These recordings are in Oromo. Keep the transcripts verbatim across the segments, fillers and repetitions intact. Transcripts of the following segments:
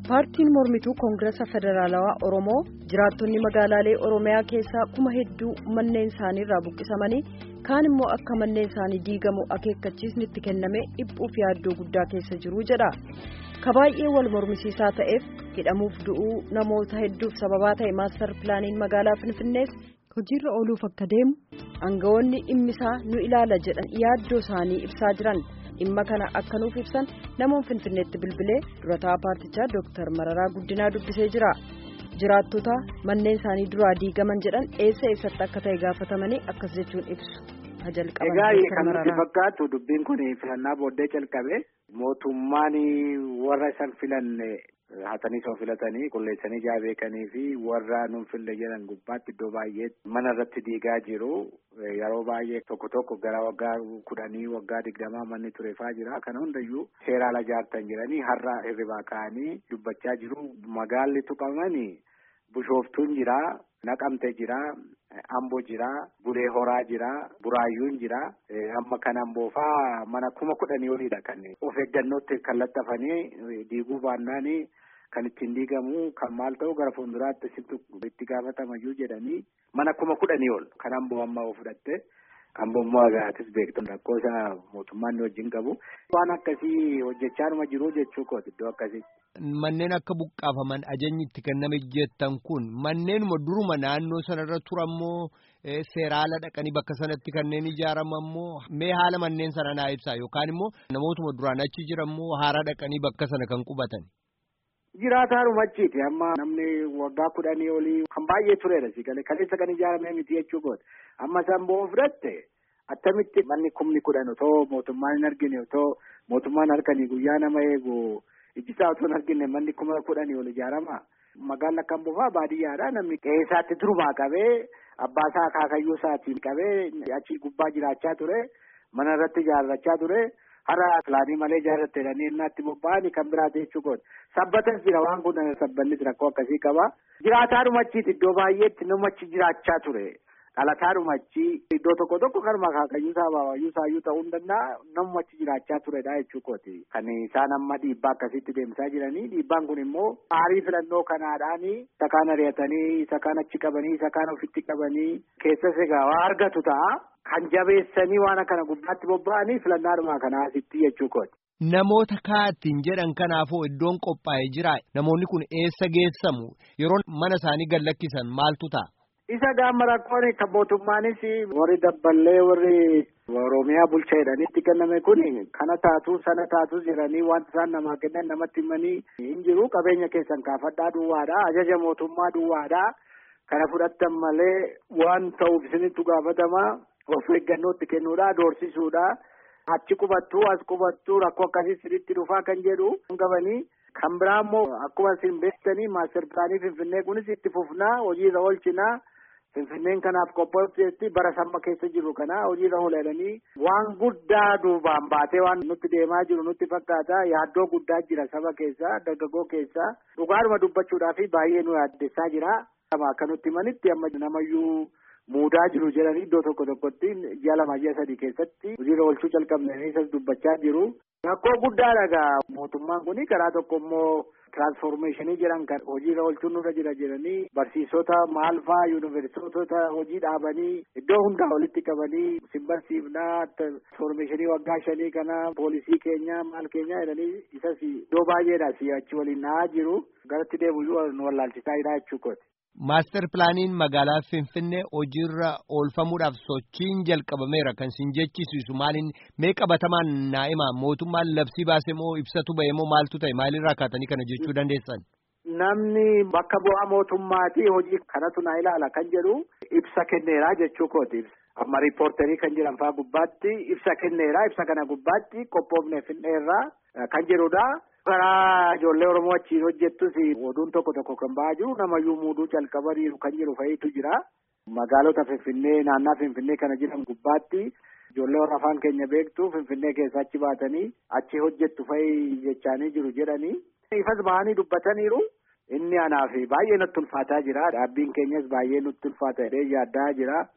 Paartiin mormituu Koongirasa Federaalawaa Oromoo jiraattonni magaalaalee Oromiyaa keessaa kuma hedduu manneen isaanii irraa buqqisamanii kaan immoo akka manneen isaanii diigamu akeekkachiisni itti kenname dhiphuuf yaaddoo guddaa keessa jiru jedha. Ka baay'ee wal mormisiisaa ta'eef hidhamuuf du'uu namoota hedduuf sababaa ta'e maastar pilaaniin magaalaa Finfinnees hojiirra ooluuf akka deemu aangawoonni dhimmisaa nu ilaala jedhan yaaddoo isaanii ibsaa jiran. Dhimma kana akka nuuf ibsan namoonni Finfinneetti bilbilee durataa paartichaa Dooktar Mararaa Guddinaa dubbisee jira. Jiraattota manneen isaanii duraa diigaman jedhan eessa eessatti akka ta'e gaafatamanii akkas jechuun ibsu. Egaa kan nuti fakkaatu dubbiin kun filannaa booddee calqabe mootummaan warra isaan filanne hatanii soo filatanii qulleessanii jaabeekanii fi warra nun fille jedhan gubbaatti iddoo baay'ee mana irratti diigaa jiru. Yeroo baay'ee tokko tokko gara waggaa kudhanii waggaa digdamaa manni tureefaa jira. Kana hundayyuu seera ala jaartan jiranii har'a hirribaa ka'anii dubbachaa jiru. Magaalli tuqamanii Bushooftuun jira, Naqamte jira, Amboo jira, Bulee Horaa jira, Buraayyuun jira. Amma kan Amboofaa mana kuma kudhanii oliidha kan of eeggannootti kan laxxafanii diiguu baannaanii kan ittiin diigamu kan maal ta'u gara fuulduraatti itti gaafatamayyuu jedhanii mana kuma kudhanii ol kan Amboo amma of fudhatte. Amboo immoo agaatis beektu rakkoo isaa mootummaan wajjin qabu. Waan akkasii hojjechaa numa jiru jechuu kooti iddoo akkasii. Manneen akka buqqaafaman ajajni itti kenname jettan kun manneenuma duruma naannoo sanarra turammoo seeraala dhaqanii bakka sanatti kanneen ijaaramanmoo mee haala manneen sana naa ibsaa yookaan immoo namootuma duraan achi jiranmoo haara dhaqanii bakka sana kan qubatan. Jiraataaruma achiiti amma namni waggaa kudhanii olii kan baay'ee tureera si galee kaleessa kan ijaaramee miti jechuu kooti. Amma san bo'oo fudhatte attamitti manni kumni kudhan otoo mootummaan hin argine otoo mootummaan harkanii guyyaa nama eegu ijjisaa otoo hin argine manni kuma kudhanii ol ijaarama. Magaalli akka Amboofaa baadiyyaadha namni qe'eessaatti durumaa qabee abbaasaa akaakayyuu isaatiin qabee achi gubbaa jiraachaa ture mana irratti ijaarrachaa ture. Har'a pilaanii malee ijaarratte jedhanii innaatti bobba'anii kan biraate jechuu kooti. Sabbatas jira waan kun sabbannis rakkoo akkasii qaba. Jiraataadhuma achiiti iddoo baay'eetti nama achi jiraachaa ture. Dhalataadhuma achi iddoo tokko tokko karma akaakayyuu isaa baay'uu isaayyuu ta'uu hin danda'a namuma achi jiraachaa turedha jechuu kooti. Kan isaan amma dhiibbaa akkasitti deemsaa jiranii dhiibbaan kun immoo aarii filannoo kanaadhaanii isa kaan ari'atanii isa kaan achi qabanii isa kaan ofitti qabanii keessas egaa waa argatu ta'a. Kan jabeessanii waan kana gubbaatti bobba'anii filannaadhuma kana asitti jechuu kooti. Namoota kaattiin jedhan kanaafuu iddoon qophaa'ee jira. Namoonni kun eessa geessamu? Yeroo mana isaanii gad lakkisan maaltu ta'a? Isa gaamma rakkoon kan mootummaanis warri dabballee warri Oromiyaa bulchaa jedhanitti kenname kun kana taatu sana taatu jedhanii wanta isaan namaa kennan namatti himanii hin jiru. Qabeenya keessan kaafadhaa duwwaadha. Ajaja mootummaa duwwaadha. Kana fudhattan malee waan ta'uuf isinitti gaafatama. Of eeggannootti kennuudha, doorsisuudha. Achi qubattuu, as qubattuu rakkoo akkasii sirriitti dhufaa kan jedhu qabanii. Kan biraa immoo akkuma isin beektanii maastar pilaanii Finfinnee kunis itti fufnaa hojiirra oolchinaa. Finfinneen kanaaf qophoofteetti bara samma keessa jiru kana hojiirra oolanii waan guddaa duubaan baatee waan nutti deemaa jiru nutti fakkaata. Yaaddoo guddaa jira saba keessa, dargaggoo keessa. Dhugaadhuma dubbachuudhaaf baay'ee nu yaaddessaa jira. Akka nutti manitti amma namayyuu muudaa jiru jedhanii iddoo tokko tokkotti ji'a lama ji'a sadii keessatti hojiirra oolchuu calqabnanii isas dubbachaa jiru. Rakkoo guddaadha egaa mootummaan kun karaa tokko immoo tiraansfoormeeshinii jedhan kan hojiirra oolchuun nurra jira jedhanii barsiisota maalfaa yuunivarsiitota hojii dhaabanii iddoo hundaa walitti qabanii sin barsiifnaa tiraansfoormeeshinii waggaa shanii kana poolisii keenya maal keenya jedhanii isas iddoo baay'eedha si achi waliin na'aa jiru garatti deemuyyuu nu wallaalchisaa jira jechuu kooti. Maastar pilaaniin magaalaa Finfinnee hojiirra oolfamuudhaaf sochiin jalqabameera kan sin jechisiisu maaliin mee qabatamaan naa'ima mootummaan labsii baasee moo ibsatu ba'e moo maaltu ta'e maalirraa kaatanii kana jechuu dandeessan? Namni bakka bu'aa mootummaatii hojii kanatu naa ilaala kan jedhu ibsa kenneera jechuu kooti. Amma riippoorterii kan jedhan fa'aa gubbaatti ibsa kenneera ibsa kana gubbaatti qophoofne Finfinneerraa kan jedhudha. Karaa ijoollee Oromoo achiin hojjettus oduun tokko tokko kan ba'aa jiru namayyuu muuduu calqabaniiru kan jedhu fa'iitu jira. Magaalota Finfinnee naannaa Finfinnee kana jiran gubbaatti ijoollee warra afaan keenya beektu Finfinnee keessa achi baatanii achi hojjettu fa'i jechaanii jiru jedhanii. Ifas ba'anii dubbataniiru. Inni anaaf baay'ee nutti ulfaataa jira. Dhaabbiin keenyas baay'ee nutti ulfaata jedhee yaaddaa jira.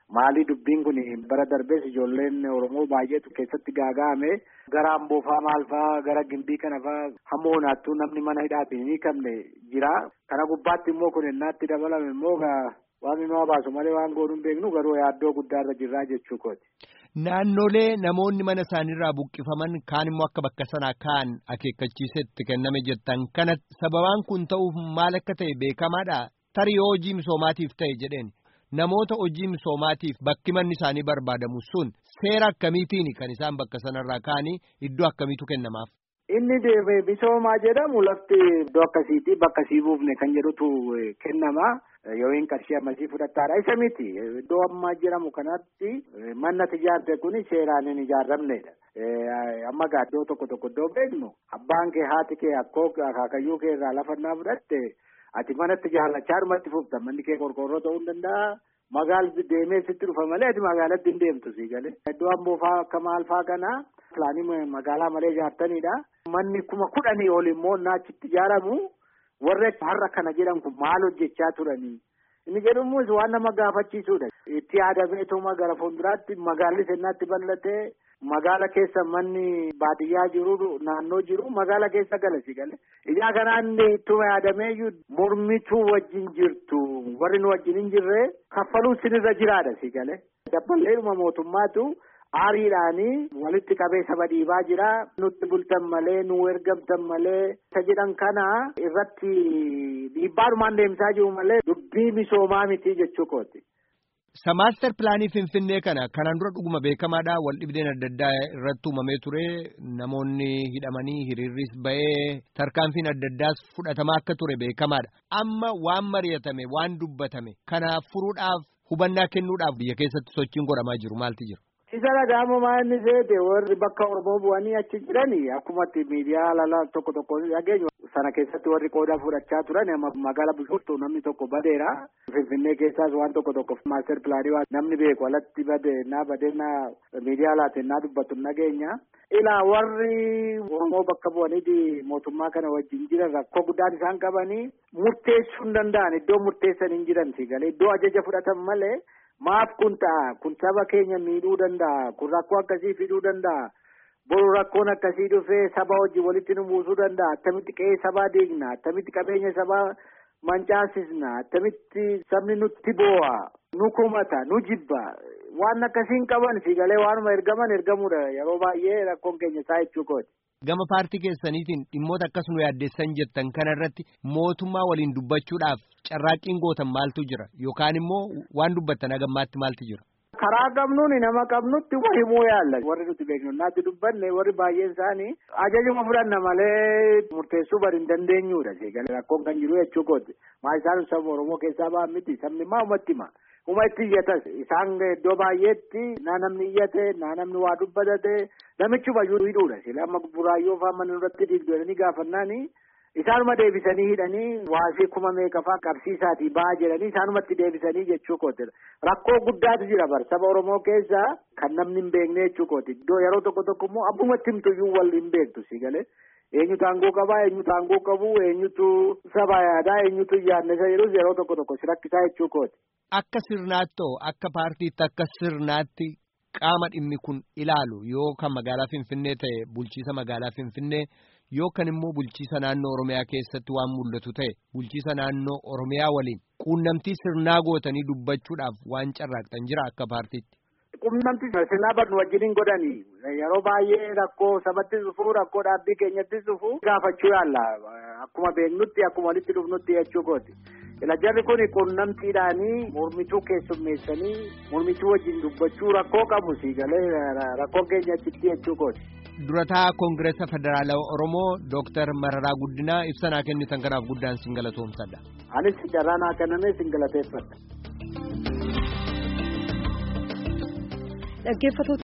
Maalii dubbiin kun bara darbees ijoolleen Oromoo baay'eetu keessatti gaaga'ame gara Amboofaa maalfaa gara Gimbii kanafaa hamma hoonaattuu namni mana hidhaatiin hin hiikamne jira. Kana gubbaatti immoo kun innaatti dabalame immoo waan nu baasu malee waan goonuu hin beeknu garuu yaaddoo guddaarra jirraa jechuu kooti. Naannolee namoonni mana isaaniirraa buqqifaman kaan immoo akka bakka sanaa kaan akeekkachiisetti kenname jettan kana sababaan kun ta'uuf maal akka ta'e beekamaadha. Tarii yoo hojii misoomaatiif ta'e jedheen namoota hojii misoomaatiif bakki manni isaanii barbaadamu sun seera akkamiitiin kan isaan bakka sanarraa kaanii iddoo akkamiitu kennamaaf? Inni misoomaa jedhamu lafti iddoo akkasiitii bakka sii buufne kan jedhutu kennama. Yoo hin qarshii ammasii fudhattaadha. Isa miti iddoo ammaa jedhamu kanatti manni ijaarte kun seeraan hin ijaaramnedha. Amma gaa iddoo tokko tokko iddoo beeknu abbaan kee haati kee akkoo akaakayyuu kee irraa lafannaa fudhatte ati manatti ijaarrachaa dhumatti fufta. Manni kee qorqoorroo ta'uu hin danda'a. Magaalli deemee sitti dhufa malee ati magaalatti hin deemtu sii galee. Iddoo Amboofaa akka maalfaa kana pilaanii magaalaa malee ijaartanidha. Manni kuma kudhanii ol immoo naachitti ijaaramu. Warra har'a kana jedhan kun maal hojjechaa turanii? Inni jedhamus waan nama gaafachiisudha. Itti yaadameetuma gara fuulduraatti magaalli sennaatti bal'atee magaala keessa manni baadiyyaa jiru naannoo jiru magaala keessa galasi gale. Ijaa kanaan ittuma yaadameeyyuu mormituu wajjin jirtu warri nu wajjin hin jirre kaffaluu sinirra jiraadha si gale. Dabballeedhuma mootummaatu aariidhaanii walitti qabee saba dhiibaa jira. Nutti bultan malee nu ergamtan malee isa jedhan kana irratti dhiibbaadhumaan deemsaa jiru malee dubbii misoomaa miti jechuu kooti. Maaster pilaanii Finfinnee kana kanaan dura dhuguma beekamaadha. Wal dhibdeen adda addaa irratti uumamee ture. Namoonni hidhamanii hiriirris ba'ee tarkaanfiin adda addaas fudhatamaa akka ture beekamaadha. Amma waan mari'atame waan dubbatame kana furuudhaaf hubannaa kennuudhaaf biyya keessatti sochiin godhamaa jiru maalti jiru? Isa dhaga'amu maal seete warri bakka Oromoo bu'anii achi jiranii akkumatti miidiyaa lala tokko tokko dhageenyu sana keessatti warri qooda fudhachaa turan amma magaala Bishooftuu namni tokko badeera. Finfinnee keessaas waan tokko tokko maaster pilaanii waan namni beeku alatti badeenaa badeenaa miidiyaa laatennaa dubbatu nageenya. Ilaa warri Oromoo bakka bu'anii mootummaa kana wajjin jiran rakkoo guddaan isaan qabanii murteessuu hin danda'an iddoo murteessan hin jiran si galee iddoo ajaja fudhatan malee. Maaf kun ta'a kun saba keenya miidhuu danda'a kun rakkoo akkasii fiduu danda'a boru rakkoon akkasii dhufee saba hojii walitti nu buusuu danda'a attamitti qe'ee sabaa deegna attamitti qabeenya sabaa mancaasisna attamitti sabni nutti boo'a nu kumata nu jibba waan akkasiin qaban si galee waanuma ergaman ergamuudha yeroo baay'ee rakkoon keenya isaa jechuu kooti. Gama paartii keessaniitiin dhimmoota akkas nu yaaddeessan jettan kanarratti mootummaa waliin dubbachuudhaaf carraaqqiin gootan maaltu jira yookaan immoo waan dubbattan hagammaatti maaltu jira? Karaa qabnuun nama qabnutti wal himuu yaalla. Warri nuti beeknu naatti dubbanne warri baay'een isaanii ajajuma fudhanna malee murteessuu bari hin dandeenyudha. Rakkoon kan jiru jechuu kooti. Maa isaan saba Oromoo keessaa ba'an miti sabni maa uumatti hima. Uma itti iyyatas isaan iddoo baay'eetti naa namni iyyate naa namni waa dubbatate namichuma hidhuudha. Sila amma buraayyoo fa'aa mana irratti diigdanii gaafannaani isaanuma deebisanii hidhanii waasii kuma meeqafaa qabsiisaatii ba'aa jedhanii isaanumatti deebisanii jechuu kooti. Rakkoo guddaatu jira bar saba Oromoo keessaa kan namni hin beekne jechuu kooti. Iddoo yeroo tokko tokko immoo abbumatti himtuyyuu wal hin beektu si galee. Eenyutu aangoo qabaa eenyutu aangoo qabu eenyutu saba yaadaa eenyutu yaadne isa jedhus yeroo tokko tokko si rakkisaa jechuu kooti. Akka sirnaatti akka paartiitti akka sirnaatti qaama dhimmi kun ilaalu yoo kan magaalaa Finfinnee ta'e bulchiisa magaalaa Finfinnee yookaan immoo bulchiisa naannoo Oromiyaa keessatti waan mul'atu ta'e bulchiisa naannoo Oromiyaa waliin quunnamtii sirnaa gootanii dubbachuudhaaf waan carraaqxan jira akka paartiitti. Quunnamtii sirnaa barnu wajjin godhanii yeroo baay'ee rakkoo sabatti dhufu rakkoo dhaabbii keenyatti dhufu gaafachuu yaalla akkuma beeknutti akkuma walitti dhufnutti jechuu kooti. Ila jarri kun quunnamtiidhaanii mormituu keessummeessanii mormituu wajjin dubbachuu rakkoo qabu si galee rakkoo keenyatti jechuu kooti. Durataa Koongireesa Federaalawaa Oromoo Dooktar Mararaa Guddinaa ibsa naa kennitan kanaaf guddaan sin galatoomsadha. Anis carraa naa kenname sin galateeffadha. Dhaggeeffattoota